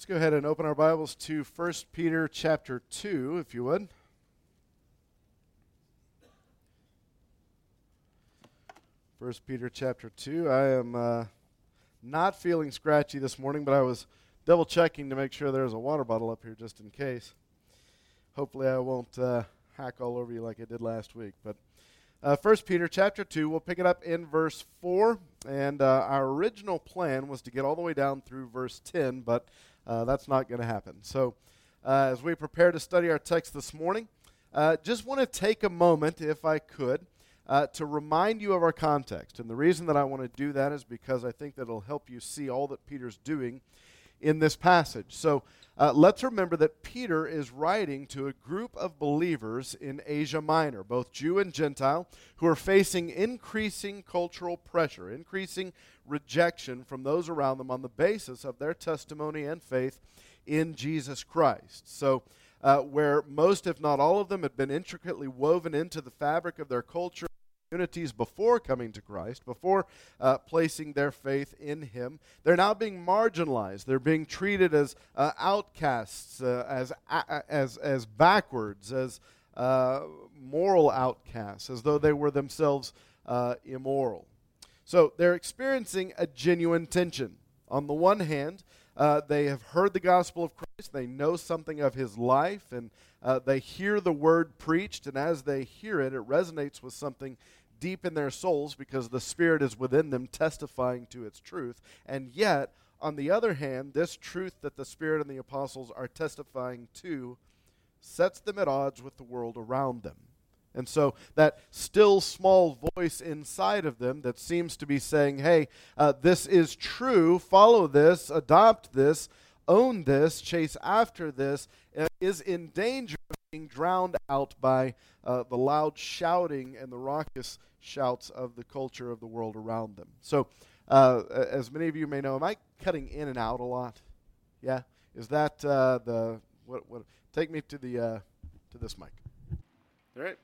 go ahead and open our Bibles to 1 Peter chapter 2, if you would. 1 Peter chapter 2. I am not feeling scratchy this morning, but I was double checking to make sure there's a water bottle up here just in case. Hopefully I won't hack all over you like I did last week. But 1 Peter chapter 2, we'll pick it up in verse 4. And our original plan was to get all the way down through verse 10, but that's not going to happen. So as we prepare to study our text this morning, just want to take a moment, if I could, to remind you of our context. And the reason that I want to do that is because I think that it'll help you see all that Peter's doing in this passage. So let's remember that Peter is writing to a group of believers in Asia Minor, both Jew and Gentile, who are facing increasing cultural pressure, increasing rejection from those around them on the basis of their testimony and faith in Jesus Christ. So where most, if not all of them, had been intricately woven into the fabric of their culture, communities before coming to Christ, before placing their faith in Him, they're now being marginalized. They're being treated as outcasts, as backwards, as moral outcasts, as though they were themselves immoral. So they're experiencing a genuine tension. On the one hand, they have heard the gospel of Christ, they know something of His life, and they hear the word preached, and as they hear it, it resonates with something deep in their souls because the Spirit is within them testifying to its truth. And yet, on the other hand, this truth that the Spirit and the apostles are testifying to sets them at odds with the world around them. And so that still small voice inside of them that seems to be saying, hey, this is true, follow this, adopt this, own this, chase after this, is in danger of being drowned out by the loud shouting and the raucous shouts of the culture of the world around them. So, as many of you may know, am I cutting in and out a lot? Yeah? Is that what? Take me to the to this mic. All right?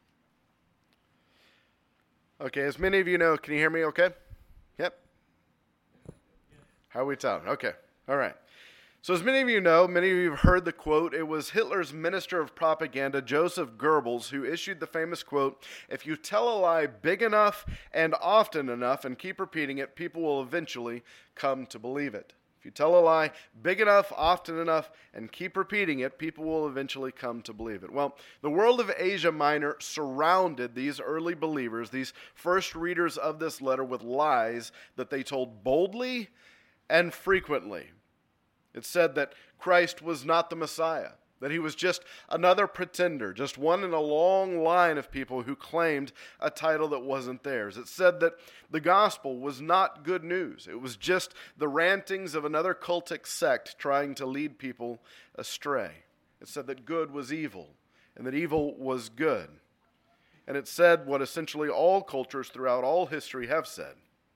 Okay, as many of you know, can you hear me okay? Yep. How are we talking? Okay. All right. So as many of you know, many of you have heard the quote, it was Hitler's minister of propaganda, Joseph Goebbels, who issued the famous quote, if you tell a lie big enough and often enough and keep repeating it, people will eventually come to believe it. If you tell a lie big enough, often enough, and keep repeating it, people will eventually come to believe it. Well, the world of Asia Minor surrounded these early believers, these first readers of this letter, with lies that they told boldly and frequently. It said that Christ was not the Messiah, that He was just another pretender, just one in a long line of people who claimed a title that wasn't theirs. It said that the gospel was not good news. It was just the rantings of another cultic sect trying to lead people astray. It said that good was evil and that evil was good. And it said what essentially all cultures throughout all history have said,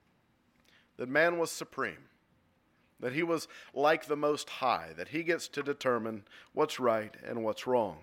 that man was supreme, that he was like the Most High, that he gets to determine what's right and what's wrong.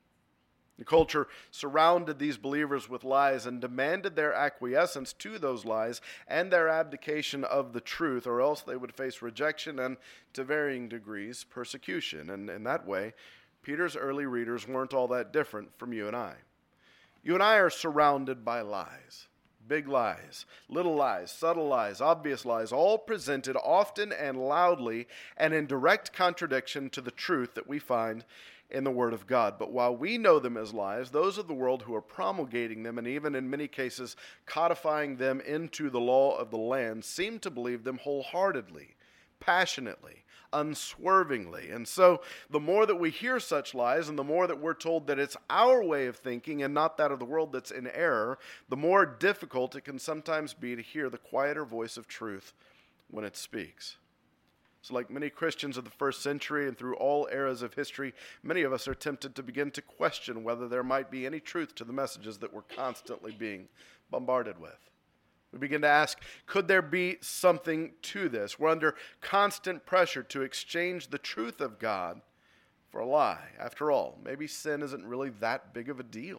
The culture surrounded these believers with lies and demanded their acquiescence to those lies and their abdication of the truth, or else they would face rejection and, to varying degrees, persecution. And in that way, Peter's early readers weren't all that different from you and I. You and I are surrounded by lies. Big lies, little lies, subtle lies, obvious lies, all presented often and loudly and in direct contradiction to the truth that we find in the Word of God. But while we know them as lies, those of the world who are promulgating them and even in many cases codifying them into the law of the land seem to believe them wholeheartedly, passionately, unswervingly. And so the more that we hear such lies and the more that we're told that it's our way of thinking and not that of the world that's in error, the more difficult it can sometimes be to hear the quieter voice of truth when it speaks. So like many Christians of the first century and through all eras of history, many of us are tempted to begin to question whether there might be any truth to the messages that we're constantly being bombarded with. We begin to ask, could there be something to this? We're under constant pressure to exchange the truth of God for a lie. After all, maybe sin isn't really that big of a deal.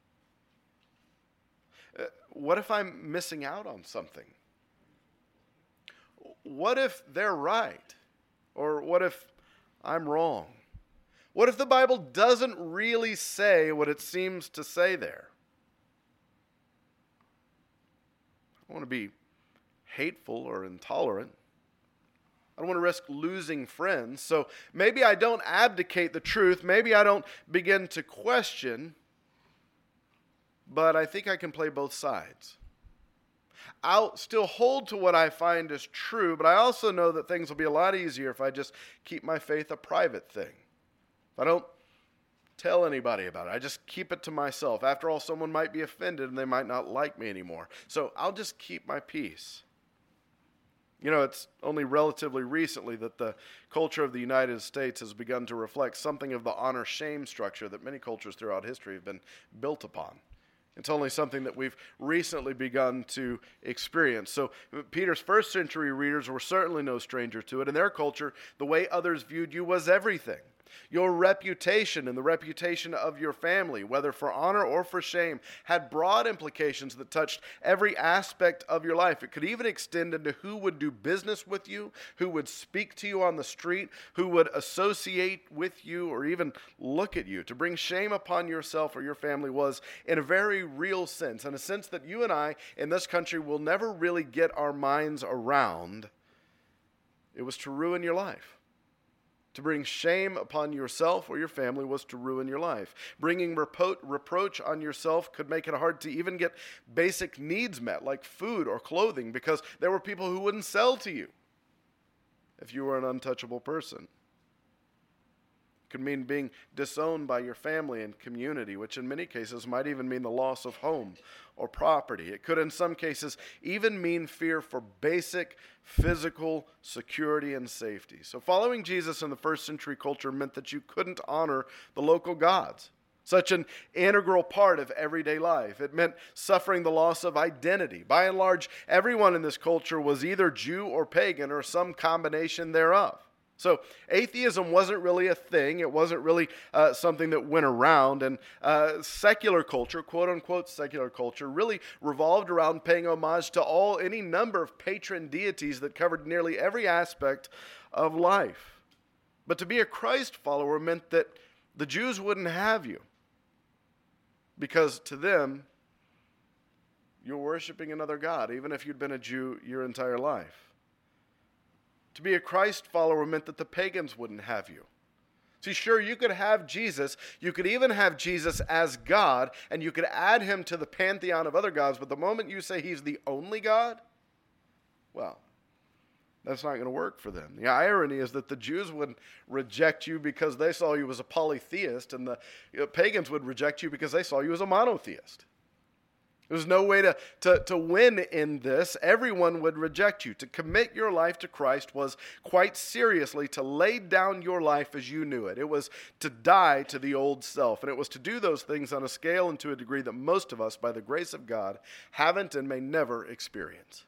What if I'm missing out on something? What if they're right? Or what if I'm wrong? What if the Bible doesn't really say what it seems to say there? I don't want to be hateful or intolerant. I don't want to risk losing friends. So maybe I don't abdicate the truth. Maybe I don't begin to question. But I think I can play both sides. I'll still hold to what I find is true, but I also know that things will be a lot easier if I just keep my faith a private thing. If I don't tell anybody about it, I just keep it to myself. After all, someone might be offended and they might not like me anymore. So I'll just keep my peace. You know, it's only relatively recently that the culture of the United States has begun to reflect something of the honor-shame structure that many cultures throughout history have been built upon. It's only something that we've recently begun to experience. So Peter's first century readers were certainly no stranger to it. In their culture, the way others viewed you was everything. Your reputation and the reputation of your family, whether for honor or for shame, had broad implications that touched every aspect of your life. It could even extend into who would do business with you, who would speak to you on the street, who would associate with you or even look at you. To bring shame upon yourself or your family was, in a very real sense, in a sense that you and I in this country will never really get our minds around, it was to ruin your life. To bring shame upon yourself or your family was to ruin your life. Bringing reproach on yourself could make it hard to even get basic needs met, like food or clothing, because there were people who wouldn't sell to you if you were an untouchable person. It could mean being disowned by your family and community, which in many cases might even mean the loss of home or property. It could in some cases even mean fear for basic physical security and safety. So following Jesus in the first century culture meant that you couldn't honor the local gods, such an integral part of everyday life. It meant suffering the loss of identity. By and large, everyone in this culture was either Jew or pagan or some combination thereof. So atheism wasn't really a thing. It wasn't really something that went around. And secular culture, quote-unquote secular culture, really revolved around paying homage to any number of patron deities that covered nearly every aspect of life. But to be a Christ follower meant that the Jews wouldn't have you, because to them, you're worshiping another god, even if you'd been a Jew your entire life. To be a Christ follower meant that the pagans wouldn't have you. See, sure, you could have Jesus. You could even have Jesus as God, and you could add him to the pantheon of other gods. But the moment you say he's the only God, well, that's not going to work for them. The irony is that the Jews would reject you because they saw you as a polytheist, and the pagans would reject you because they saw you as a monotheist. There's no way to win in this. Everyone would reject you. To commit your life to Christ was quite seriously to lay down your life as you knew it. It was to die to the old self. And it was to do those things on a scale and to a degree that most of us, by the grace of God, haven't and may never experience.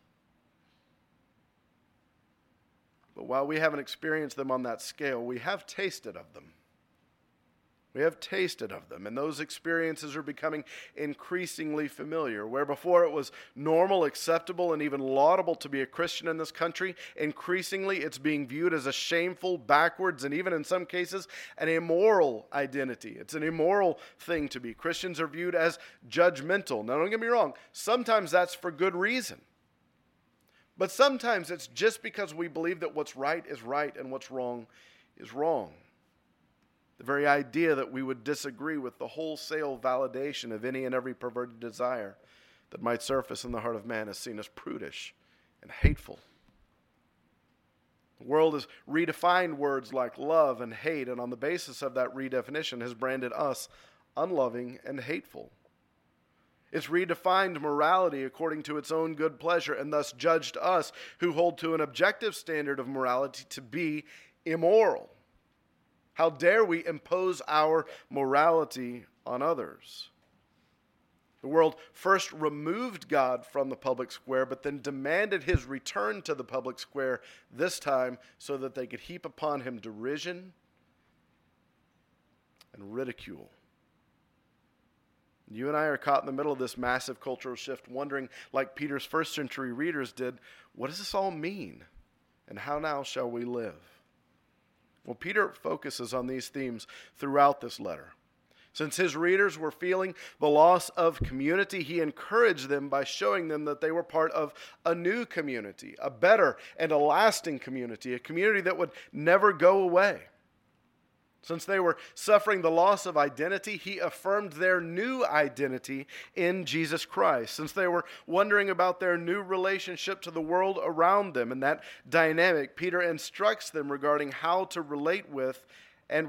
But while we haven't experienced them on that scale, we have tasted of them. We have tasted of them, and those experiences are becoming increasingly familiar. Where before it was normal, acceptable, and even laudable to be a Christian in this country, increasingly it's being viewed as a shameful, backwards, and even in some cases, an immoral identity. It's an immoral thing to be. Christians are viewed as judgmental. Now, don't get me wrong. Sometimes that's for good reason. But sometimes it's just because we believe that what's right is right and what's wrong is wrong. The very idea that we would disagree with the wholesale validation of any and every perverted desire that might surface in the heart of man is seen as prudish and hateful. The world has redefined words like love and hate, and on the basis of that redefinition has branded us unloving and hateful. It's redefined morality according to its own good pleasure, and thus judged us who hold to an objective standard of morality to be immoral. How dare we impose our morality on others? The world first removed God from the public square, but then demanded his return to the public square, this time so that they could heap upon him derision and ridicule. You and I are caught in the middle of this massive cultural shift, wondering, like Peter's first century readers did, what does this all mean? And how now shall we live? Well, Peter focuses on these themes throughout this letter. Since his readers were feeling the loss of community, he encouraged them by showing them that they were part of a new community, a better and a lasting community, a community that would never go away. Since they were suffering the loss of identity, he affirmed their new identity in Jesus Christ. Since they were wondering about their new relationship to the world around them and that dynamic, Peter instructs them regarding how to relate with and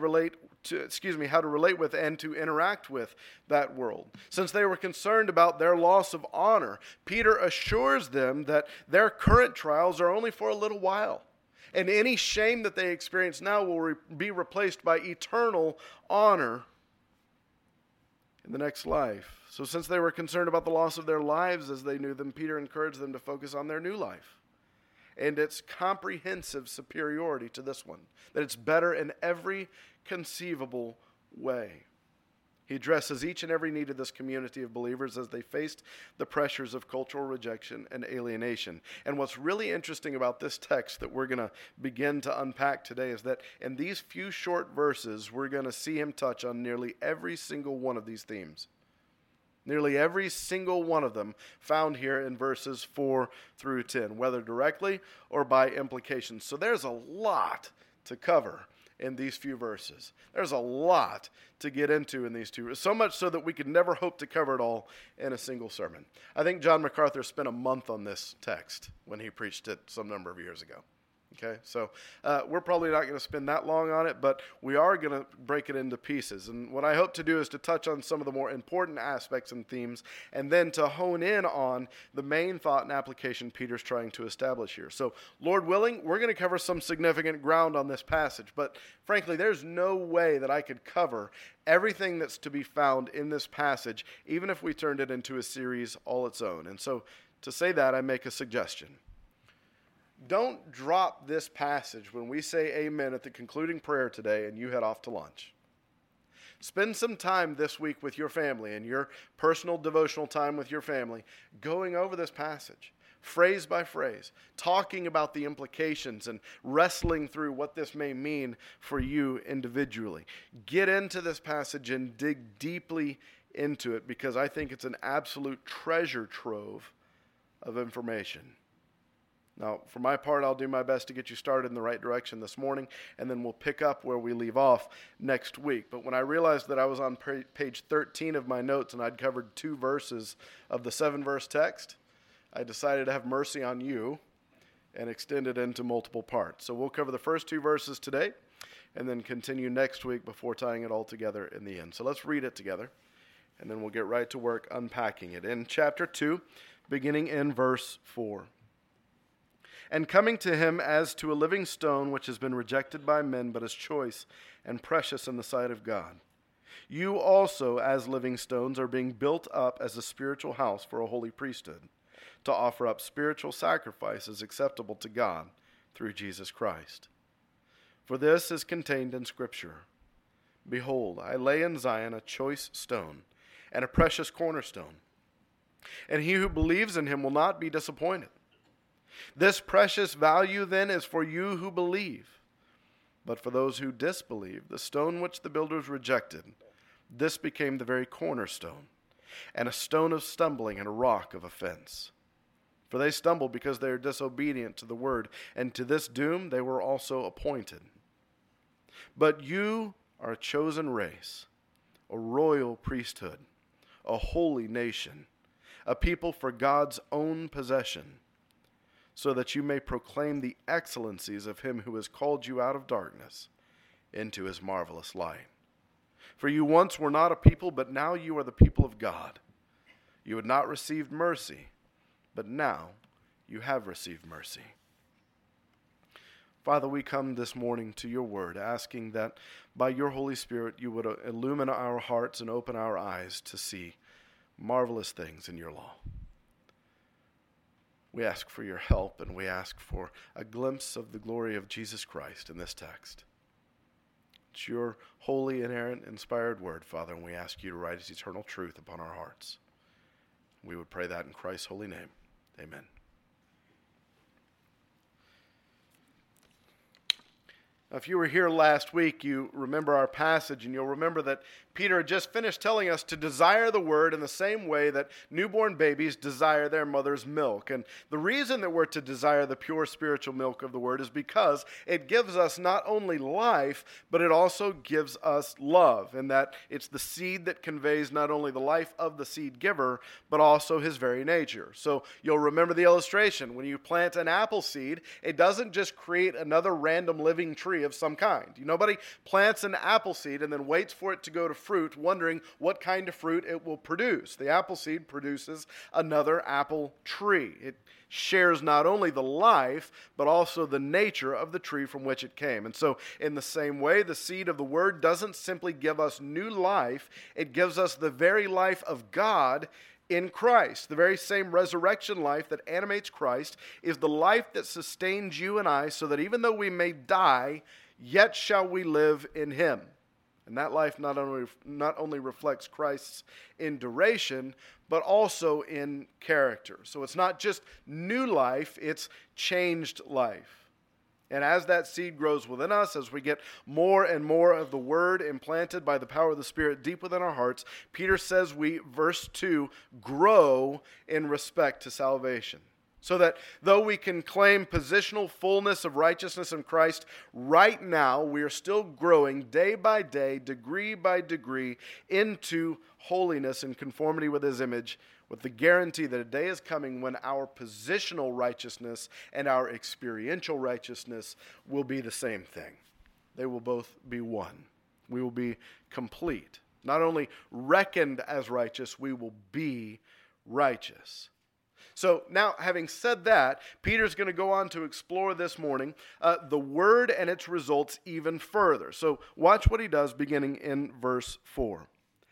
to interact with that world. Since they were concerned about their loss of honor, Peter assures them that their current trials are only for a little while. And any shame that they experience now will be replaced by eternal honor in the next life. So since they were concerned about the loss of their lives as they knew them, Peter encouraged them to focus on their new life and its comprehensive superiority to this one, that it's better in every conceivable way. He addresses each and every need of this community of believers as they faced the pressures of cultural rejection and alienation. And what's really interesting about this text that we're going to begin to unpack today is that in these few short verses, we're going to see him touch on nearly every single one of these themes. Nearly every single one of them found here in verses 4 through 10, whether directly or by implication. So there's a lot to cover in these few verses. There's a lot to get into in these two, so much so that we could never hope to cover it all in a single sermon. I think John MacArthur spent a month on this text when he preached it some number of years ago. Okay, so we're probably not going to spend that long on it, but we are going to break it into pieces. And what I hope to do is to touch on some of the more important aspects and themes, and then to hone in on the main thought and application Peter's trying to establish here. So, Lord willing, we're going to cover some significant ground on this passage, but frankly, there's no way that I could cover everything that's to be found in this passage, even if we turned it into a series all its own. And so, to say that, I make a suggestion. Don't drop this passage when we say amen at the concluding prayer today and you head off to lunch. Spend some time this week with your family and your personal devotional time with your family going over this passage, phrase by phrase, talking about the implications and wrestling through what this may mean for you individually. Get into this passage and dig deeply into it because I think it's an absolute treasure trove of information. Now, for my part, I'll do my best to get you started in the right direction this morning, and then we'll pick up where we leave off next week. But when I realized that I was on page 13 of my notes and I'd covered 2 verses of the 7-verse text, I decided to have mercy on you and extend it into multiple parts. So we'll cover the first 2 verses today and then continue next week before tying it all together in the end. So let's read it together, and then we'll get right to work unpacking it. In chapter 2, beginning in verse 4. And coming to him as to a living stone which has been rejected by men, but is choice and precious in the sight of God. You also, as living stones, are being built up as a spiritual house for a holy priesthood, to offer up spiritual sacrifices acceptable to God through Jesus Christ. For this is contained in Scripture. Behold, I lay in Zion a choice stone, and a precious cornerstone, and he who believes in him will not be disappointed. This precious value, then, is for you who believe. But for those who disbelieve, the stone which the builders rejected, this became the very cornerstone, and a stone of stumbling and a rock of offense. For they stumble because they are disobedient to the word, and to this doom they were also appointed. But you are a chosen race, a royal priesthood, a holy nation, a people for God's own possession, so that you may proclaim the excellencies of him who has called you out of darkness into his marvelous light. For you once were not a people, but now you are the people of God. You had not received mercy, but now you have received mercy. Father, we come this morning to your word, asking that by your Holy Spirit you would illumine our hearts and open our eyes to see marvelous things in your law. We ask for your help, and we ask for a glimpse of the glory of Jesus Christ in this text. It's your holy, inerrant, inspired word, Father, and we ask you to write its eternal truth upon our hearts. We would pray that in Christ's holy name. Amen. If you were here last week, you remember our passage, and you'll remember that Peter had just finished telling us to desire the word in the same way that newborn babies desire their mother's milk. And the reason that we're to desire the pure spiritual milk of the word is because it gives us not only life, but it also gives us love, and that it's the seed that conveys not only the life of the seed giver, but also his very nature. So you'll remember the illustration. When you plant an apple seed, it doesn't just create another random living tree of some kind. Nobody plants an apple seed and then waits for it to go to fruit, wondering what kind of fruit it will produce. The apple seed produces another apple tree. It shares not only the life, but also the nature of the tree from which it came. And so, in the same way, the seed of the word doesn't simply give us new life, it gives us the very life of God in Christ. The very same resurrection life that animates Christ is the life that sustains you and I, so that even though we may die, yet shall we live in him. And that life not only reflects Christ's in duration, but also in character. So it's not just new life, it's changed life. And as that seed grows within us, as we get more and more of the word implanted by the power of the Spirit deep within our hearts, Peter says we, verse 2, grow in respect to salvation. So that though we can claim positional fullness of righteousness in Christ right now, we are still growing day by day, degree by degree, into holiness and conformity with his image, with the guarantee that a day is coming when our positional righteousness and our experiential righteousness will be the same thing. They will both be one. We will be complete. Not only reckoned as righteous, we will be righteous. So now, having said that, Peter's going to go on to explore this morning the word and its results even further. So watch what he does beginning in verse 4.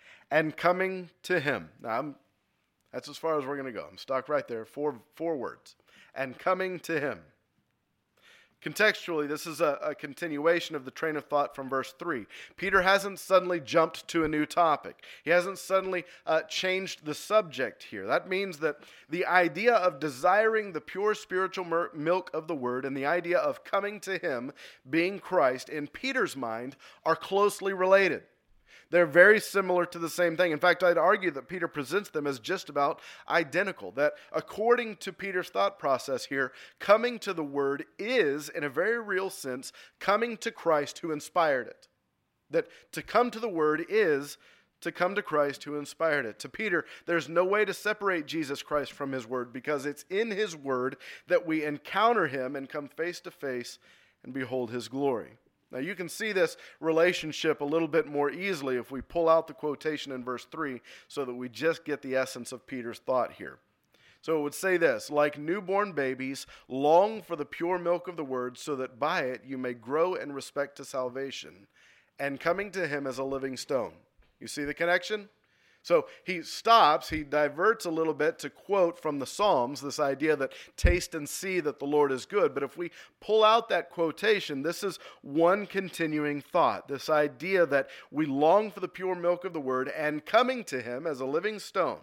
And coming to him. Now, that's as far as we're going to go. I'm stuck right there. Four words. And coming to him. Contextually, this is a continuation of the train of thought from verse 3. Peter hasn't suddenly jumped to a new topic. He hasn't suddenly changed the subject here. That means that the idea of desiring the pure spiritual milk of the word and the idea of coming to him, being Christ, in Peter's mind, are closely related. They're very similar to the same thing. In fact, I'd argue that Peter presents them as just about identical. That according to Peter's thought process here, coming to the Word is, in a very real sense, coming to Christ who inspired it. That to come to the Word is to come to Christ who inspired it. To Peter, there's no way to separate Jesus Christ from his Word, because it's in his Word that we encounter him and come face to face and behold his glory. Now, you can see this relationship a little bit more easily if we pull out the quotation in verse 3 so that we just get the essence of Peter's thought here. So it would say this: like newborn babies, long for the pure milk of the word, so that by it you may grow in respect to salvation, and coming to him as a living stone. You see the connection? So he stops, he diverts a little bit to quote from the Psalms, this idea that taste and see that the Lord is good. But if we pull out that quotation, this is one continuing thought, this idea that we long for the pure milk of the word and coming to him as a living stone.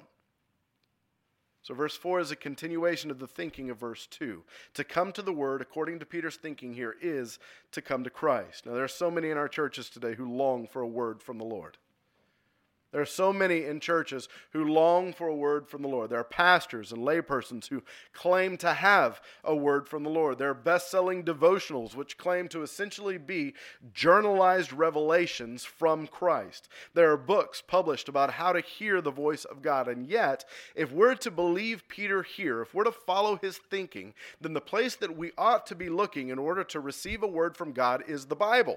So verse 4 is a continuation of the thinking of verse 2. To come to the word, according to Peter's thinking here, is to come to Christ. Now, there are so many in our churches today who long for a word from the Lord. There are so many in churches who long for a word from the Lord. There are pastors and laypersons who claim to have a word from the Lord. There are best-selling devotionals which claim to essentially be journalized revelations from Christ. There are books published about how to hear the voice of God. And yet, if we're to believe Peter here, if we're to follow his thinking, then the place that we ought to be looking in order to receive a word from God is the Bible.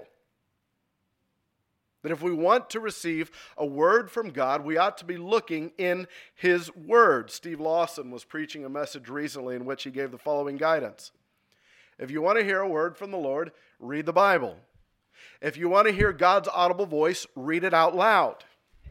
That if we want to receive a word from God, we ought to be looking in his word. Steve Lawson was preaching a message recently in which he gave the following guidance. If you want to hear a word from the Lord, read the Bible. If you want to hear God's audible voice, read it out loud.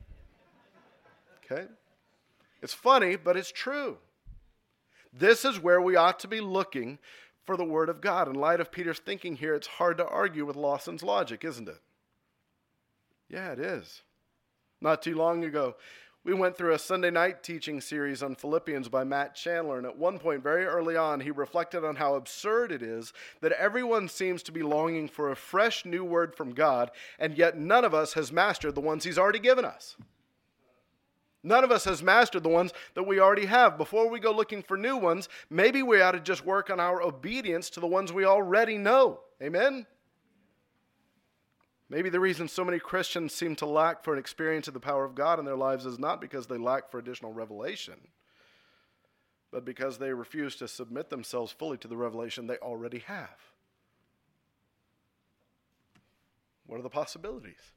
Okay? It's funny, but it's true. This is where we ought to be looking for the word of God. In light of Peter's thinking here, it's hard to argue with Lawson's logic, isn't it? Yeah, it is. Not too long ago, We went through a Sunday night teaching series on Philippians by Matt Chandler, and at one point, very early on, he reflected on how absurd it is that everyone seems to be longing for a fresh new word from God, and yet none of us has mastered the ones he's already given us. None of us has mastered the ones that we already have. Before we go looking for new ones, maybe we ought to just work on our obedience to the ones we already know. Amen? Maybe the reason so many Christians seem to lack for an experience of the power of God in their lives is not because they lack for additional revelation, but because they refuse to submit themselves fully to the revelation they already have. What are the possibilities?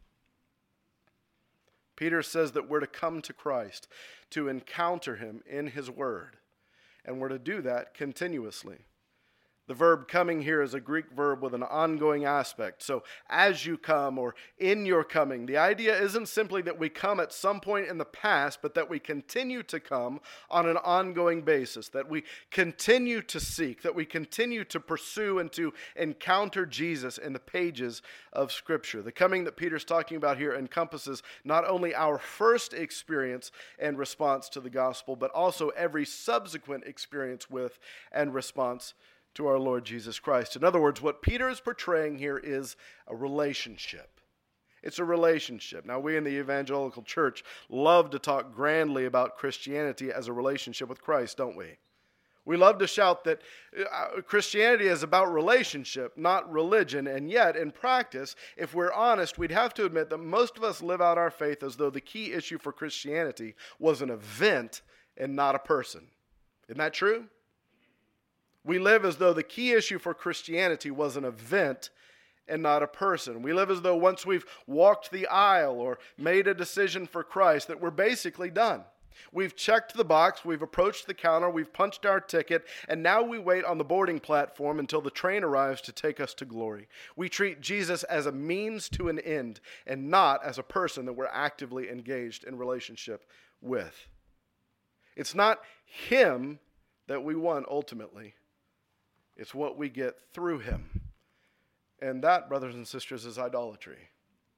Peter says that we're to come to Christ, to encounter him in his word, and we're to do that continuously. The verb coming here is a Greek verb with an ongoing aspect. So as you come or in your coming, the idea isn't simply that we come at some point in the past, but that we continue to come on an ongoing basis, that we continue to seek, that we continue to pursue and to encounter Jesus in the pages of Scripture. The coming that Peter's talking about here encompasses not only our first experience and response to the gospel, but also every subsequent experience with and response to our Lord Jesus Christ. In other words, what Peter is portraying here is a relationship. It's a relationship. Now, we in the evangelical church love to talk grandly about Christianity as a relationship with Christ, don't we? We love to shout that Christianity is about relationship, not religion, and yet, in practice, if we're honest, we'd have to admit that most of us live out our faith as though the key issue for Christianity was an event and not a person. Isn't that true? We live as though the key issue for Christianity was an event and not a person. We live as though once we've walked the aisle or made a decision for Christ, that we're basically done. We've checked the box, we've approached the counter, we've punched our ticket, and now we wait on the boarding platform until the train arrives to take us to glory. We treat Jesus as a means to an end and not as a person that we're actively engaged in relationship with. It's not him that we want ultimately. It's what we get through him. And that, brothers and sisters, is idolatry.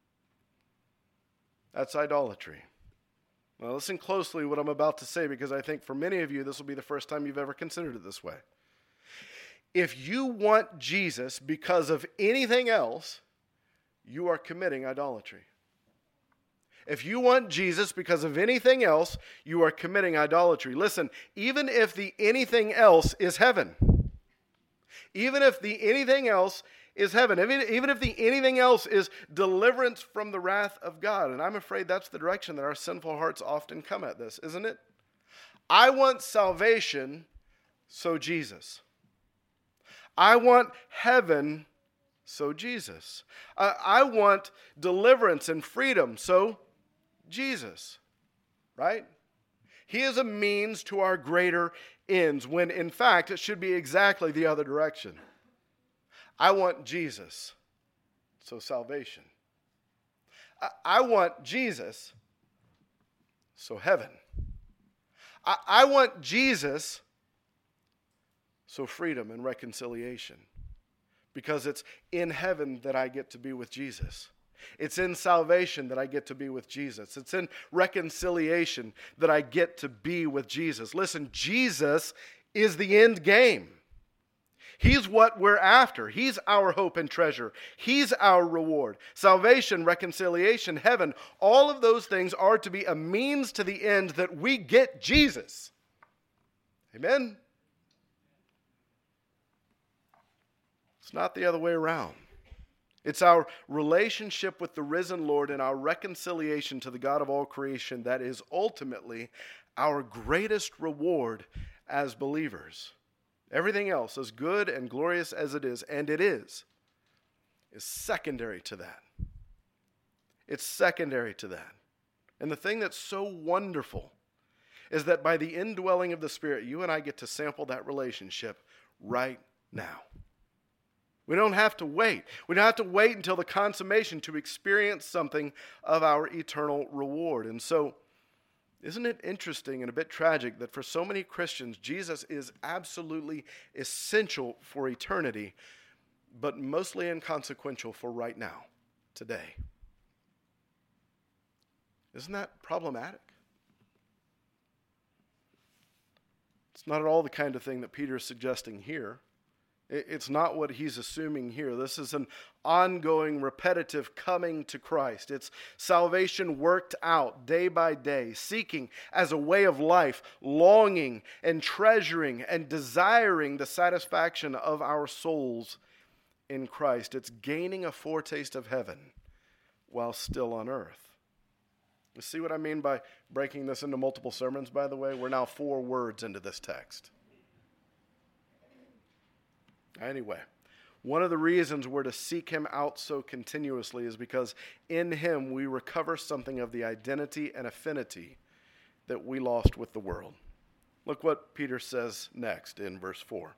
That's idolatry. Now listen closely to what I'm about to say, because I think for many of you this will be the first time you've ever considered it this way. If you want Jesus because of anything else, you are committing idolatry. If you want Jesus because of anything else, you are committing idolatry. Listen, even if the anything else is heaven, even if the anything else is heaven, even if the anything else is deliverance from the wrath of God. And I'm afraid that's the direction that our sinful hearts often come at this, isn't it? I want salvation, so Jesus. I want heaven, so Jesus. I want deliverance and freedom, so Jesus. Right? He is a means to our greater ends, when in fact it should be exactly the other direction. I want Jesus, so salvation. I want Jesus, so heaven. I want Jesus, so freedom and reconciliation. Because it's in heaven that I get to be with Jesus. It's in salvation that I get to be with Jesus. It's in reconciliation that I get to be with Jesus. Listen, Jesus is the end game. He's what we're after. He's our hope and treasure. He's our reward. Salvation, reconciliation, heaven, all of those things are to be a means to the end that we get Jesus. Amen? It's not the other way around. It's our relationship with the risen Lord and our reconciliation to the God of all creation that is ultimately our greatest reward as believers. Everything else, as good and glorious as it is, and it is secondary to that. It's secondary to that. And the thing that's so wonderful is that by the indwelling of the Spirit, you and I get to sample that relationship right now. We don't have to wait. We don't have to wait until the consummation to experience something of our eternal reward. And so, isn't it interesting and a bit tragic that for so many Christians, Jesus is absolutely essential for eternity, but mostly inconsequential for right now, today? Isn't that problematic? It's not at all the kind of thing that Peter is suggesting here. It's not what he's assuming here. This is an ongoing, repetitive coming to Christ. It's salvation worked out day by day, seeking as a way of life, longing and treasuring and desiring the satisfaction of our souls in Christ. It's gaining a foretaste of heaven while still on earth. You see what I mean by breaking this into multiple sermons, by the way? We're now 4 words into this text. Anyway, one of the reasons we're to seek him out so continuously is because in him we recover something of the identity and affinity that we lost with the world. Look what Peter says next in verse 4.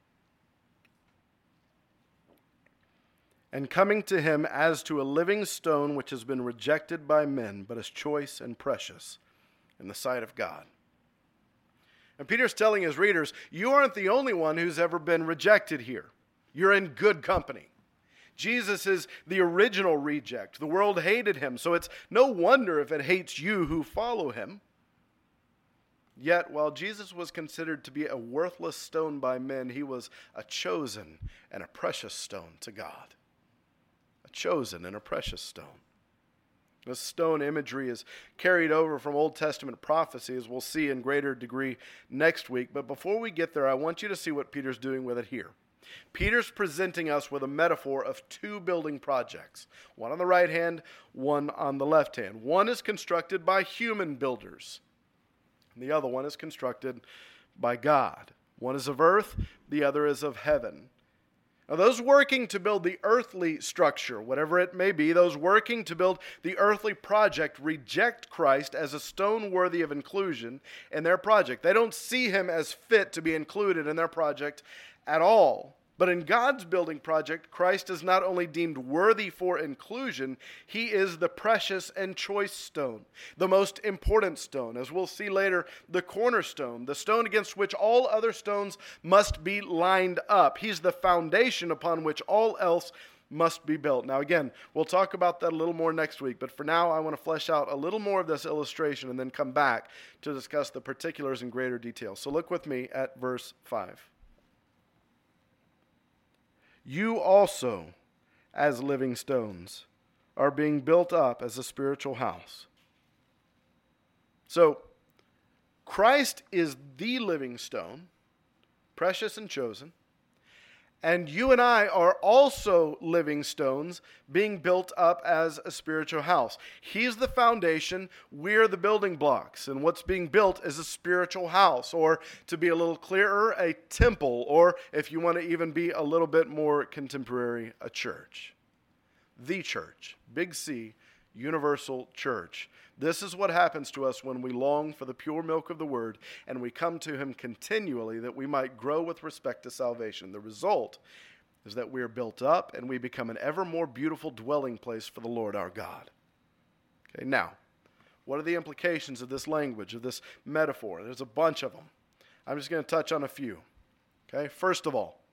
And coming to him as to a living stone which has been rejected by men, but is choice and precious in the sight of God. And Peter's telling his readers, you aren't the only one who's ever been rejected here. You're in good company. Jesus is the original reject. The world hated him, so it's no wonder if it hates you who follow him. Yet, while Jesus was considered to be a worthless stone by men, he was a chosen and a precious stone to God. A chosen and a precious stone. This stone imagery is carried over from Old Testament prophecy, as we'll see in greater degree next week. But before we get there, I want you to see what Peter's doing with it here. Peter's presenting us with a metaphor of 2 building projects, one on the right hand, one on the left hand. One is constructed by human builders, and the other one is constructed by God. One is of earth, the other is of heaven. Now, those working to build the earthly structure, whatever it may be, those working to build the earthly project reject Christ as a stone worthy of inclusion in their project. They don't see him as fit to be included in their project at all. But in God's building project, Christ is not only deemed worthy for inclusion, he is the precious and choice stone, the most important stone. As we'll see later, the cornerstone, the stone against which all other stones must be lined up. He's the foundation upon which all else must be built. Now again, we'll talk about that a little more next week, but for now I want to flesh out a little more of this illustration and then come back to discuss the particulars in greater detail. So look with me at verse 5. You also, as living stones, are being built up as a spiritual house. So, Christ is the living stone, precious and chosen, and you and I are also living stones being built up as a spiritual house. He's the foundation, we're the building blocks, and what's being built is a spiritual house, or to be a little clearer, a temple, or if you want to even be a little bit more contemporary, a church. The church, big C, universal church. This is what happens to us when we long for the pure milk of the word and we come to him continually that we might grow with respect to salvation. The result is that we are built up and we become an ever more beautiful dwelling place for the Lord our God. Okay, now, what are the implications of this language, of this metaphor? There's a bunch of them. I'm just going to touch on a few. Okay, first of all,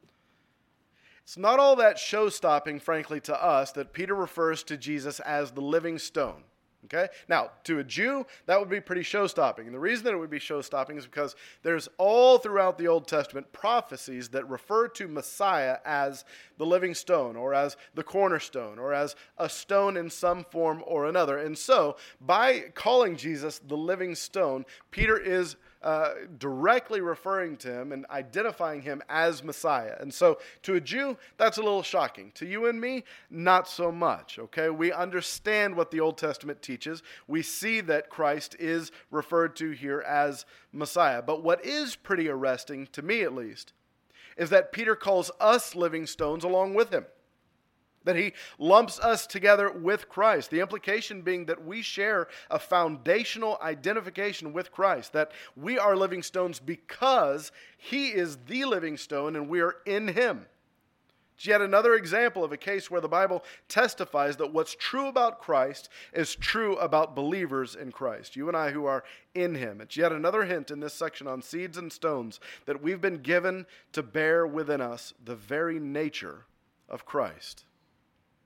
it's not all that show-stopping, frankly, to us that Peter refers to Jesus as the living stone. Okay? Now, to a Jew, that would be pretty show-stopping. And the reason that it would be show-stopping is because there's all throughout the Old Testament prophecies that refer to Messiah as the living stone, or as the cornerstone, or as a stone in some form or another. And so, by calling Jesus the living stone, Peter is directly referring to him and identifying him as Messiah. And so to a Jew, that's a little shocking. To you and me, not so much. Okay, we understand what the Old Testament teaches. We see that Christ is referred to here as Messiah. But what is pretty arresting, to me at least, is that Peter calls us living stones along with him. That he lumps us together with Christ. The implication being that we share a foundational identification with Christ. That we are living stones because he is the living stone and we are in him. It's yet another example of a case where the Bible testifies that what's true about Christ is true about believers in Christ. You and I who are in him. It's yet another hint in this section on seeds and stones that we've been given to bear within us the very nature of Christ.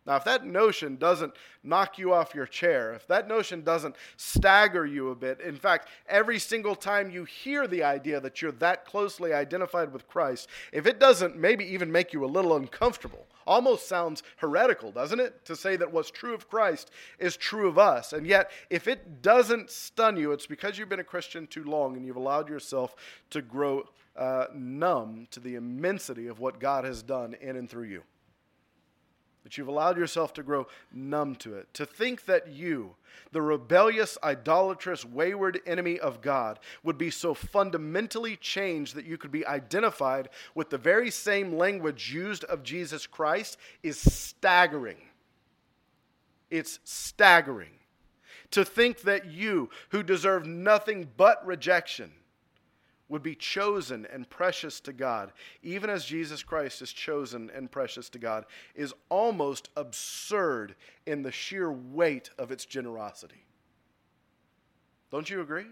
Now, if that notion doesn't knock you off your chair, if that notion doesn't stagger you a bit, in fact, every single time you hear the idea that you're that closely identified with Christ, if it doesn't maybe even make you a little uncomfortable, almost sounds heretical, doesn't it? To say that what's true of Christ is true of us. And yet, if it doesn't stun you, it's because you've been a Christian too long and you've allowed yourself to grow numb to the immensity of what God has done in and through you. That you've allowed yourself to grow numb to it. To think that you, the rebellious, idolatrous, wayward enemy of God, would be so fundamentally changed that you could be identified with the very same language used of Jesus Christ is staggering. It's staggering. To think that you, who deserve nothing but rejection, would be chosen and precious to God, even as Jesus Christ is chosen and precious to God, is almost absurd in the sheer weight of its generosity. Don't you agree?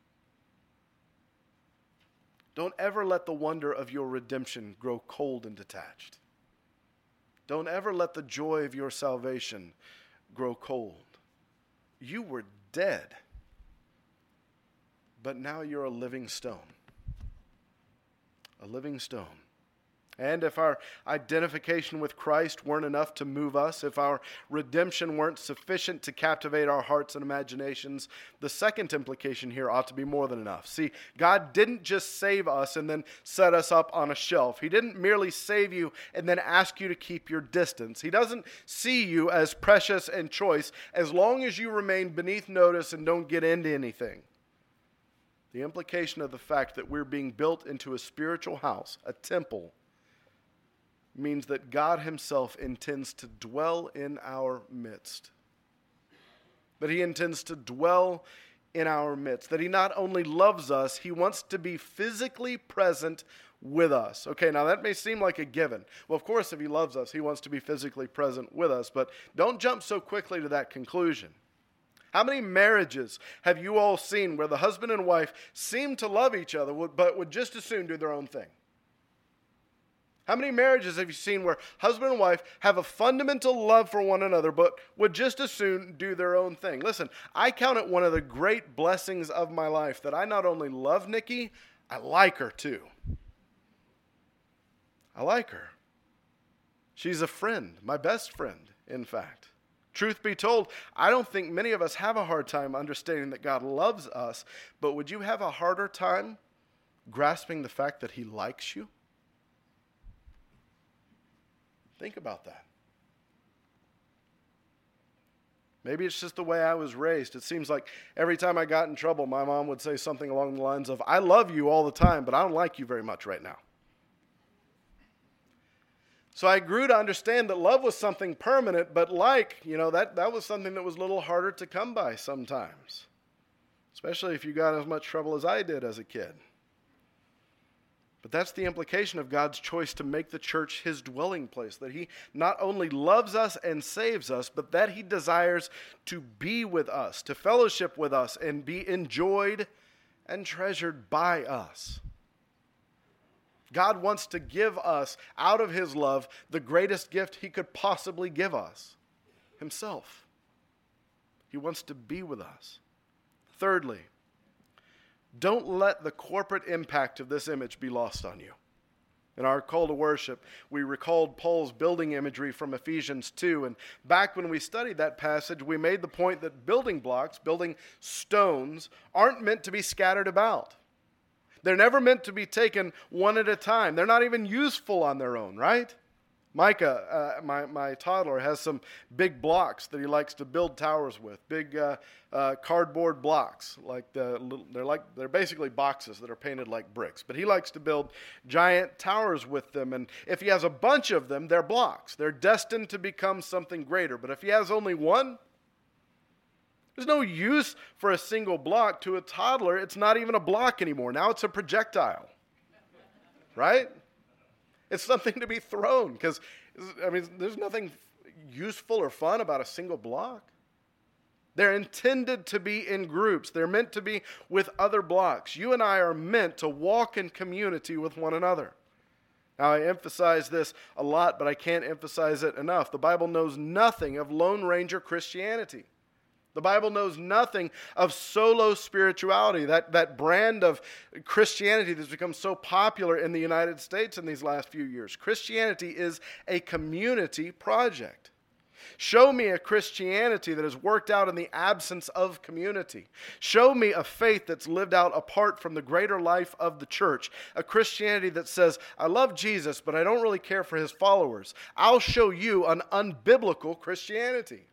Don't ever let the wonder of your redemption grow cold and detached. Don't ever let the joy of your salvation grow cold. You were dead, but now you're a living stone. A living stone. And if our identification with Christ weren't enough to move us, if our redemption weren't sufficient to captivate our hearts and imaginations, the second implication here ought to be more than enough. See, God didn't just save us and then set us up on a shelf. He didn't merely save you and then ask you to keep your distance. He doesn't see you as precious and choice as long as you remain beneath notice and don't get into anything. The implication of the fact that we're being built into a spiritual house, a temple, means that God himself intends to dwell in our midst. That he intends to dwell in our midst. That he not only loves us, he wants to be physically present with us. Okay, now that may seem like a given. Well, of course, if he loves us, he wants to be physically present with us. But don't jump so quickly to that conclusion. How many marriages have you all seen where the husband and wife seem to love each other, but would just as soon do their own thing? How many marriages have you seen where husband and wife have a fundamental love for one another, but would just as soon do their own thing? Listen, I count it one of the great blessings of my life that I not only love Nikki, I like her too. I like her. She's a friend, my best friend, in fact. Truth be told, I don't think many of us have a hard time understanding that God loves us, but would you have a harder time grasping the fact that he likes you? Think about that. Maybe it's just the way I was raised. It seems like every time I got in trouble, my mom would say something along the lines of, I love you all the time, but I don't like you very much right now. So I grew to understand that love was something permanent, but that was something that was a little harder to come by sometimes. Especially if you got as much trouble as I did as a kid. But that's the implication of God's choice to make the church his dwelling place. That he not only loves us and saves us, but that he desires to be with us, to fellowship with us, and be enjoyed and treasured by us. God wants to give us, out of his love, the greatest gift he could possibly give us, himself. He wants to be with us. Thirdly, don't let the corporate impact of this image be lost on you. In our call to worship, we recalled Paul's building imagery from Ephesians 2. And back when we studied that passage, we made the point that building blocks, building stones, aren't meant to be scattered about. They're never meant to be taken one at a time. They're not even useful on their own, right? Micah, my toddler, has some big blocks that he likes to build towers with. Big cardboard blocks, they're basically boxes that are painted like bricks. But he likes to build giant towers with them. And if he has a bunch of them, they're blocks. They're destined to become something greater. But if he has only one, there's no use for a single block. To a toddler, it's not even a block anymore. Now it's a projectile, right? It's something to be thrown because, there's nothing useful or fun about a single block. They're intended to be in groups. They're meant to be with other blocks. You and I are meant to walk in community with one another. Now, I emphasize this a lot, but I can't emphasize it enough. The Bible knows nothing of Lone Ranger Christianity. The Bible knows nothing of solo spirituality, that brand of Christianity that's become so popular in the United States in these last few years. Christianity is a community project. Show me a Christianity that is worked out in the absence of community. Show me a faith that's lived out apart from the greater life of the church. A Christianity that says, I love Jesus, but I don't really care for his followers. I'll show you an unbiblical Christianity.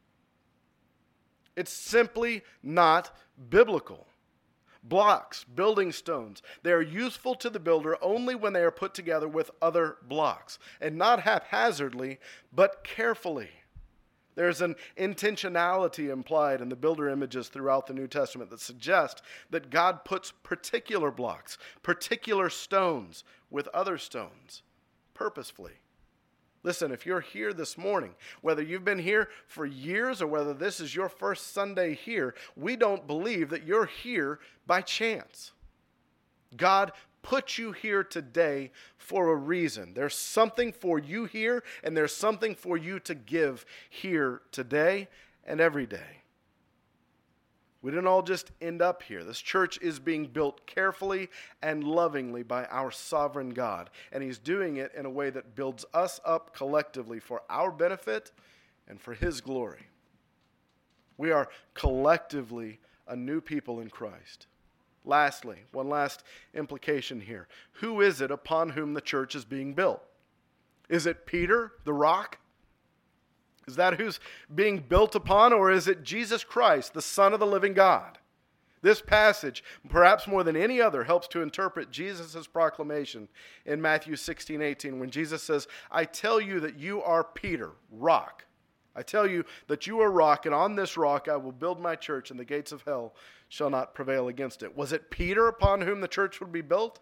It's simply not biblical. Blocks, building stones, they are useful to the builder only when they are put together with other blocks, and not haphazardly, but carefully. There's an intentionality implied in the builder images throughout the New Testament that suggest that God puts particular blocks, particular stones with other stones, purposefully. Listen, if you're here this morning, whether you've been here for years or whether this is your first Sunday here, we don't believe that you're here by chance. God put you here today for a reason. There's something for you here, and there's something for you to give here today and every day. We didn't all just end up here. This church is being built carefully and lovingly by our sovereign God. And he's doing it in a way that builds us up collectively for our benefit and for his glory. We are collectively a new people in Christ. Lastly, one last implication here. Who is it upon whom the church is being built? Is it Peter, the rock? Is that who's being built upon, or is it Jesus Christ, the Son of the living God? This passage, perhaps more than any other, helps to interpret Jesus' proclamation in Matthew 16:18, when Jesus says, I tell you that you are Peter, rock. I tell you that you are rock, and on this rock I will build my church, and the gates of hell shall not prevail against it. Was it Peter upon whom the church would be built?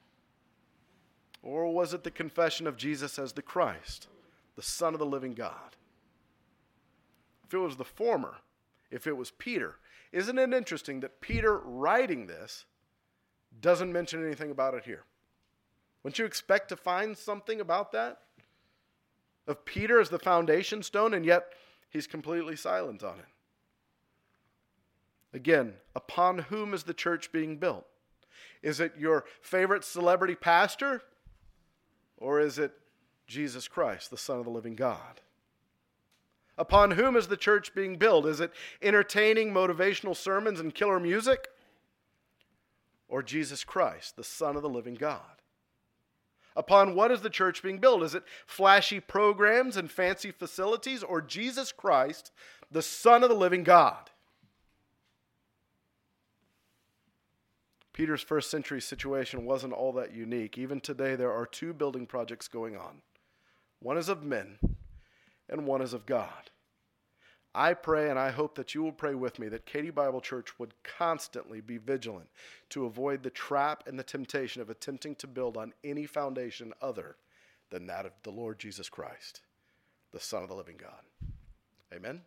Or was it the confession of Jesus as the Christ, the Son of the living God? If it was the former, if it was Peter, isn't it interesting that Peter writing this doesn't mention anything about it here? Wouldn't you expect to find something about that? Of Peter as the foundation stone, and yet he's completely silent on it. Again, upon whom is the church being built? Is it your favorite celebrity pastor? Or is it Jesus Christ, the Son of the living God? Upon whom is the church being built? Is it entertaining motivational sermons and killer music? Or Jesus Christ, the Son of the living God? Upon what is the church being built? Is it flashy programs and fancy facilities, or Jesus Christ, the Son of the living God? Peter's first century situation wasn't all that unique. Even today, there are two building projects going on. One is of men, and one is of God. I pray, and I hope that you will pray with me, that Katy Bible Church would constantly be vigilant to avoid the trap and the temptation of attempting to build on any foundation other than that of the Lord Jesus Christ, the Son of the living God. Amen?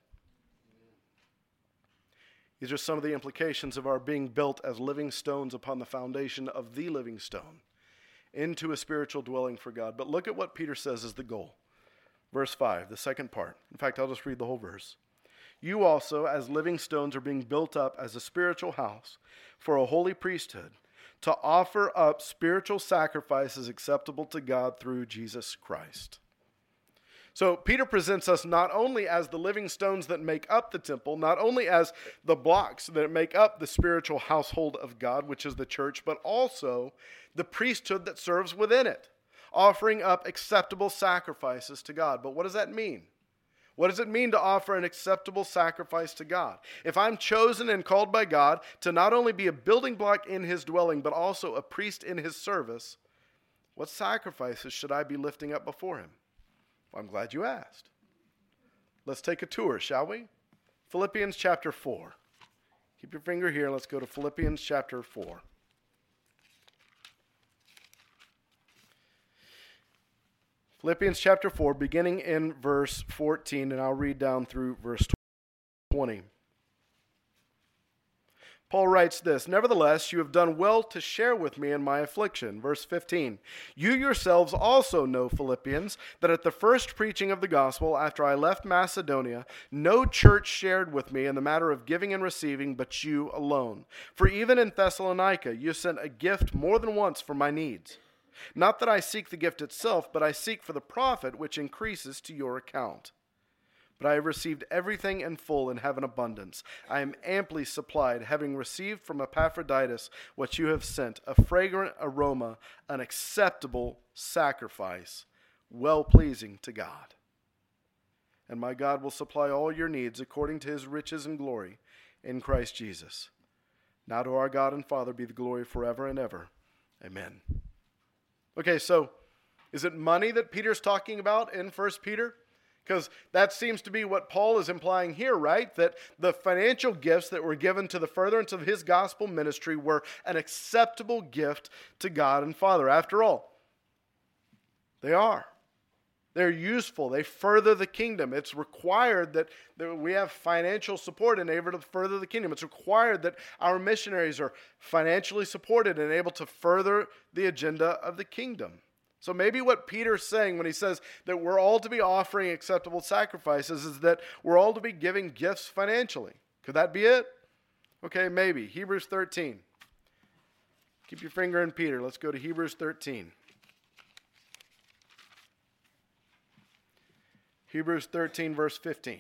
These are some of the implications of our being built as living stones upon the foundation of the living stone into a spiritual dwelling for God. But look at what Peter says is the goal. Verse 5, the second part. In fact, I'll just read the whole verse. You also, as living stones, are being built up as a spiritual house for a holy priesthood, to offer up spiritual sacrifices acceptable to God through Jesus Christ. So Peter presents us not only as the living stones that make up the temple, not only as the blocks that make up the spiritual household of God, which is the church, but also the priesthood that serves within it, offering up acceptable sacrifices to God. But what does that mean? What does it mean to offer an acceptable sacrifice to God? If I'm chosen and called by God to not only be a building block in his dwelling, but also a priest in his service, what sacrifices should I be lifting up before him? Well, I'm glad you asked. Let's take a tour, shall we? Philippians chapter 4. Keep your finger here. Let's go to Philippians chapter 4. Philippians chapter 4, beginning in verse 14, and I'll read down through verse 20. Paul writes this, "Nevertheless, you have done well to share with me in my affliction." Verse 15, "You yourselves also know, Philippians, that at the first preaching of the gospel, after I left Macedonia, no church shared with me in the matter of giving and receiving, but you alone. For even in Thessalonica, you sent a gift more than once for my needs. Not that I seek the gift itself, but I seek for the profit which increases to your account. But I have received everything in full and have an abundance. I am amply supplied, having received from Epaphroditus what you have sent, a fragrant aroma, an acceptable sacrifice, well-pleasing to God. And my God will supply all your needs according to his riches and glory in Christ Jesus. Now to our God and Father be the glory forever and ever. Amen." Okay, so is it money that Peter's talking about in 1 Peter? Because that seems to be what Paul is implying here, right? That the financial gifts that were given to the furtherance of his gospel ministry were an acceptable gift to God and Father. After all, they are. They're useful. They further the kingdom. It's required that we have financial support in order to further the kingdom. It's required that our missionaries are financially supported and able to further the agenda of the kingdom. So maybe what Peter's saying when he says that we're all to be offering acceptable sacrifices is that we're all to be giving gifts financially. Could that be it? Okay, maybe. Hebrews 13. Keep your finger in Peter. Let's go to Hebrews 13. Hebrews 13, verse 15.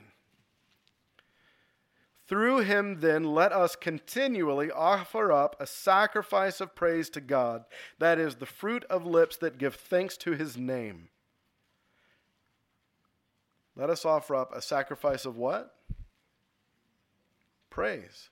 "Through him, then, let us continually offer up a sacrifice of praise to God, that is, the fruit of lips that give thanks to his name." Let us offer up a sacrifice of what? Praise.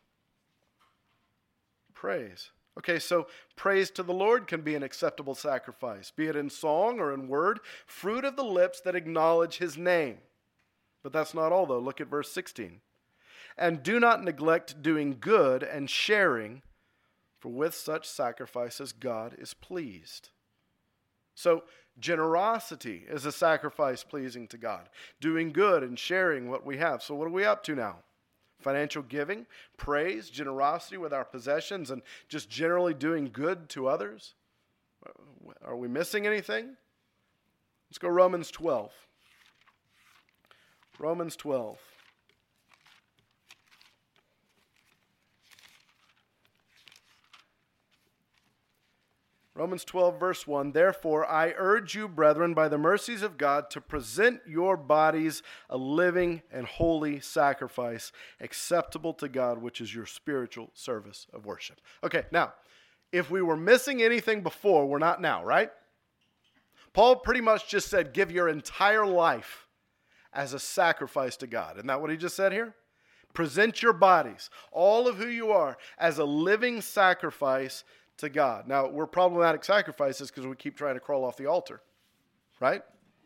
Praise. Okay, so praise to the Lord can be an acceptable sacrifice, be it in song or in word, fruit of the lips that acknowledge his name. But that's not all, though. Look at verse 16. "And do not neglect doing good and sharing, for with such sacrifices God is pleased." So generosity is a sacrifice pleasing to God. Doing good and sharing what we have. So what are we up to now? Financial giving, praise, generosity with our possessions, and just generally doing good to others? Are we missing anything? Let's go Romans 12. Romans 12. Romans 12, verse 1, "Therefore I urge you, brethren, by the mercies of God, to present your bodies a living and holy sacrifice, acceptable to God, which is your spiritual service of worship." Okay, now, if we were missing anything before, we're not now, right? Paul pretty much just said, give your entire life as a sacrifice to God. Isn't that what he just said here? Present your bodies, all of who you are, as a living sacrifice to God. Now, we're problematic sacrifices because we keep trying to crawl off the altar, right?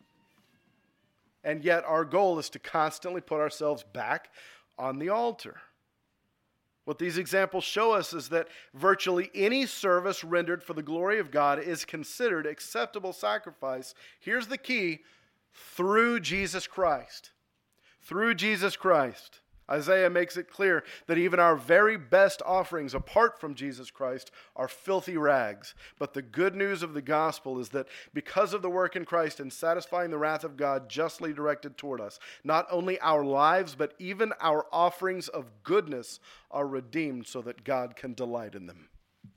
And yet our goal is to constantly put ourselves back on the altar. What these examples show us is that virtually any service rendered for the glory of God is considered acceptable sacrifice. Here's the key: through Jesus Christ. Through Jesus Christ. Isaiah makes it clear that even our very best offerings apart from Jesus Christ are filthy rags. But the good news of the gospel is that because of the work in Christ in satisfying the wrath of God justly directed toward us, not only our lives, but even our offerings of goodness are redeemed so that God can delight in them.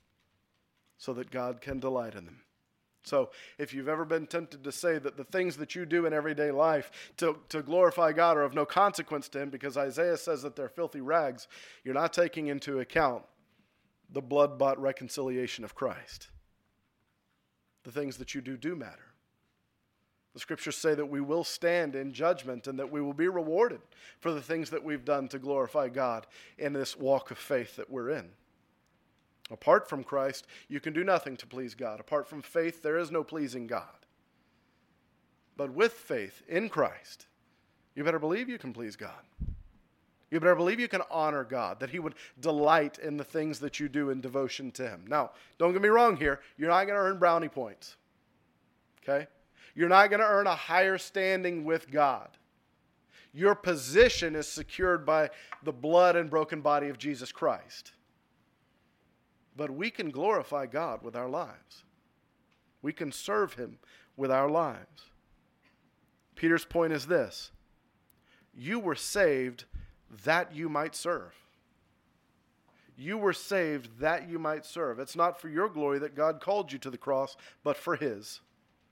So that God can delight in them. So if you've ever been tempted to say that the things that you do in everyday life to glorify God are of no consequence to him because Isaiah says that they're filthy rags, you're not taking into account the blood-bought reconciliation of Christ. The things that you do matter. The scriptures say that we will stand in judgment and that we will be rewarded for the things that we've done to glorify God in this walk of faith that we're in. Apart from Christ, you can do nothing to please God. Apart from faith, there is no pleasing God. But with faith in Christ, you better believe you can please God. You better believe you can honor God, that he would delight in the things that you do in devotion to him. Now, don't get me wrong here. You're not going to earn brownie points. Okay? You're not going to earn a higher standing with God. Your position is secured by the blood and broken body of Jesus Christ. but we can glorify God with our lives. We can serve him with our lives. Peter's point is this: you were saved that you might serve. You were saved that you might serve. It's not for your glory that God called you to the cross, but for his.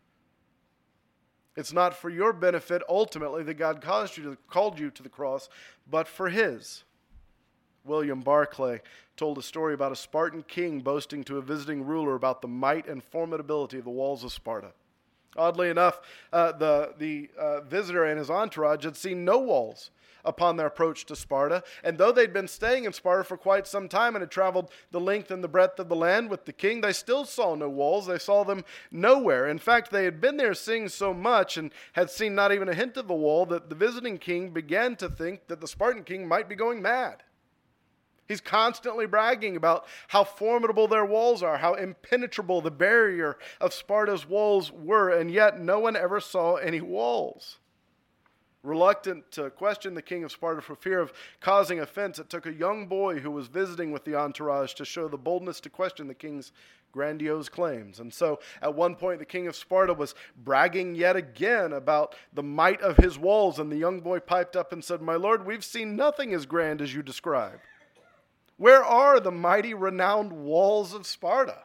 It's not for your benefit ultimately that God called you to the cross, but for his. William Barclay told a story about a Spartan king boasting to a visiting ruler about the might and formidability of the walls of Sparta. Oddly enough, the visitor and his entourage had seen no walls upon their approach to Sparta. And though they'd been staying in Sparta for quite some time and had traveled the length and the breadth of the land with the king, they still saw no walls. They saw them nowhere. In fact, they had been there seeing so much and had seen not even a hint of a wall that the visiting king began to think that the Spartan king might be going mad. He's constantly bragging about how formidable their walls are, how impenetrable the barrier of Sparta's walls were, and yet no one ever saw any walls. Reluctant to question the king of Sparta for fear of causing offense, it took a young boy who was visiting with the entourage to show the boldness to question the king's grandiose claims. And so at one point the king of Sparta was bragging yet again about the might of his walls, and the young boy piped up and said, "My lord, we've seen nothing as grand as you describe. Where are the mighty renowned walls of Sparta?"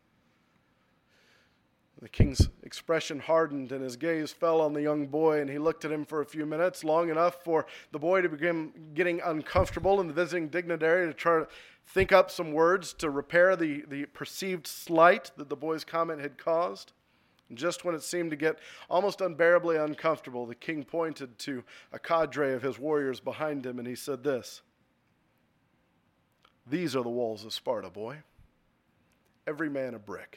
The king's expression hardened and his gaze fell on the young boy, and he looked at him for a few minutes, long enough for the boy to begin getting uncomfortable, and the visiting dignitary to try to think up some words to repair the perceived slight that the boy's comment had caused. And just when it seemed to get almost unbearably uncomfortable, the king pointed to a cadre of his warriors behind him, and he said this: "These are the walls of Sparta, boy. Every man a brick.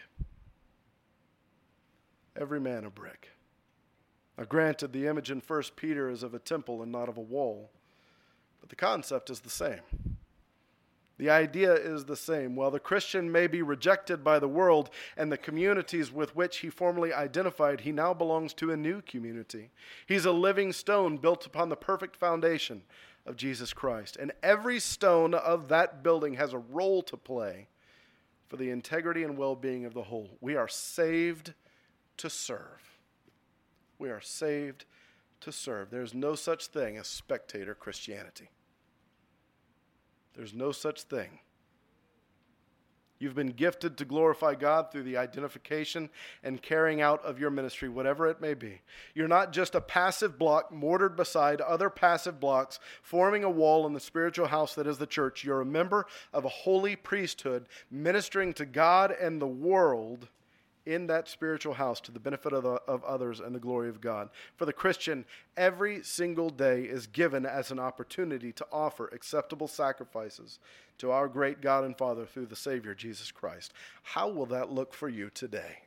Every man a brick." Now granted, the image in 1 Peter is of a temple and not of a wall, but the concept is the same. The idea is the same. While the Christian may be rejected by the world and the communities with which he formerly identified, he now belongs to a new community. He's a living stone built upon the perfect foundation of Jesus Christ. And every stone of that building has a role to play for the integrity and well-being of the whole. We are saved to serve. We are saved to serve. There's no such thing as spectator Christianity. There's no such thing. You've been gifted to glorify God through the identification and carrying out of your ministry, whatever it may be. You're not just a passive block mortared beside other passive blocks, forming a wall in the spiritual house that is the church. You're a member of a holy priesthood, ministering to God and the world in that spiritual house to the benefit of others and the glory of God. For the Christian, every single day is given as an opportunity to offer acceptable sacrifices to our great God and Father through the Savior, Jesus Christ. How will that look for you today?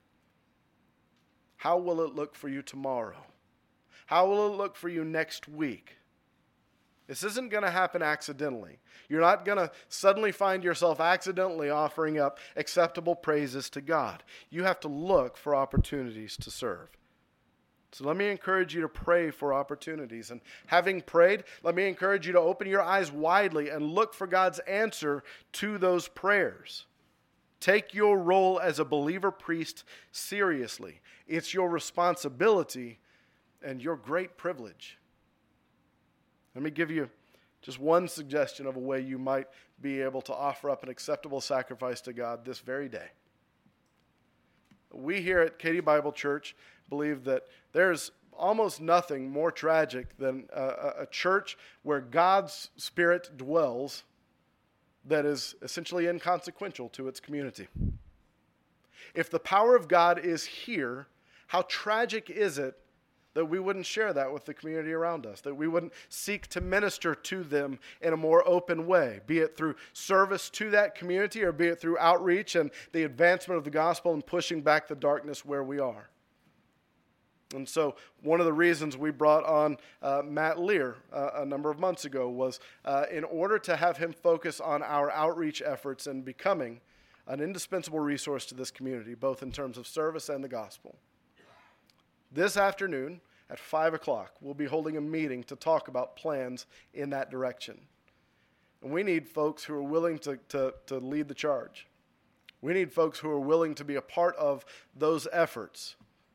How will it look for you tomorrow? How will it look for you next week? This isn't going to happen accidentally. You're not going to suddenly find yourself accidentally offering up acceptable praises to God. You have to look for opportunities to serve. So let me encourage you to pray for opportunities. And having prayed, let me encourage you to open your eyes widely and look for God's answer to those prayers. Take your role as a believer priest seriously. It's your responsibility and your great privilege. Let me give you just one suggestion of a way you might be able to offer up an acceptable sacrifice to God this very day. We here at Katy Bible Church believe that there's almost nothing more tragic than a church where God's Spirit dwells that is essentially inconsequential to its community. If the power of God is here, how tragic is it that we wouldn't share that with the community around us, that we wouldn't seek to minister to them in a more open way, be it through service to that community or be it through outreach and the advancement of the gospel and pushing back the darkness where we are. And so one of the reasons we brought on Matt Lear a number of months ago was in order to have him focus on our outreach efforts and becoming an indispensable resource to this community, both in terms of service and the gospel. This afternoon at 5 o'clock, we'll be holding a meeting to talk about plans in that direction. And we need folks who are willing to lead the charge. We need folks who are willing to be a part of those efforts.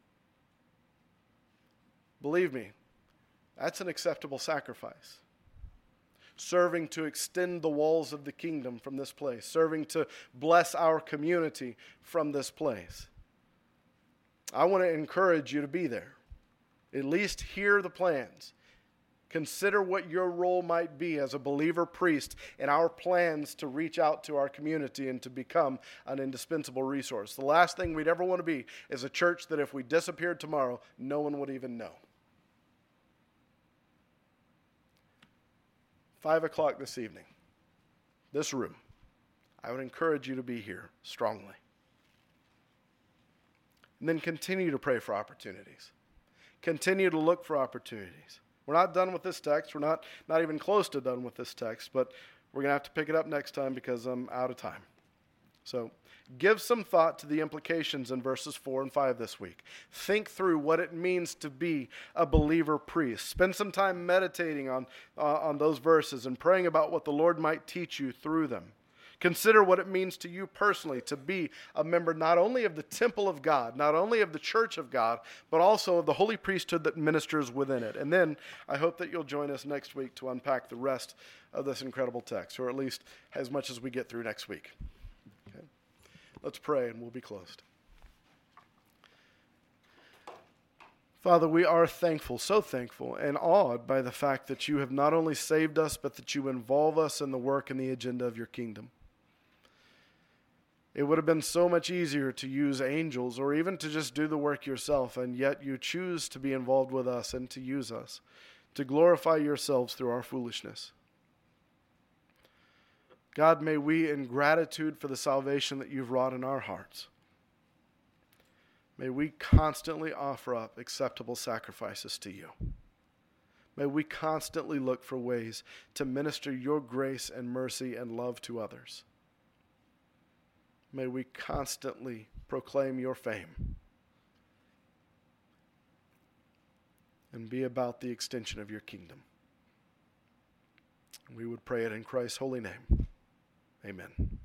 Believe me, that's an acceptable sacrifice. Serving to extend the walls of the kingdom from this place. Serving to bless our community from this place. I want to encourage you to be there. At least hear the plans. Consider what your role might be as a believer priest in our plans to reach out to our community and to become an indispensable resource. The last thing we'd ever want to be is a church that if we disappeared tomorrow, no one would even know. 5 o'clock this evening, this room, I would encourage you to be here strongly. And then continue to pray for opportunities. Continue to look for opportunities. We're not done with this text. We're not even close to done with this text, but we're going to have to pick it up next time because I'm out of time. So give some thought to the implications in verses 4 and 5 this week. Think through what it means to be a believer priest. Spend some time meditating on those verses and praying about what the Lord might teach you through them. Consider what it means to you personally to be a member not only of the temple of God, not only of the church of God, but also of the holy priesthood that ministers within it. And then I hope that you'll join us next week to unpack the rest of this incredible text, or at least as much as we get through next week. Okay? Let's pray and we'll be closed. Father, we are thankful, so thankful, and awed by the fact that you have not only saved us, but that you involve us in the work and the agenda of your kingdom. It would have been so much easier to use angels or even to just do the work yourself, and yet you choose to be involved with us and to use us, to glorify yourselves through our foolishness. God, may we, in gratitude for the salvation that you've wrought in our hearts, may we constantly offer up acceptable sacrifices to you. May we constantly look for ways to minister your grace and mercy and love to others. May we constantly proclaim your fame and be about the extension of your kingdom. We would pray it in Christ's holy name. Amen.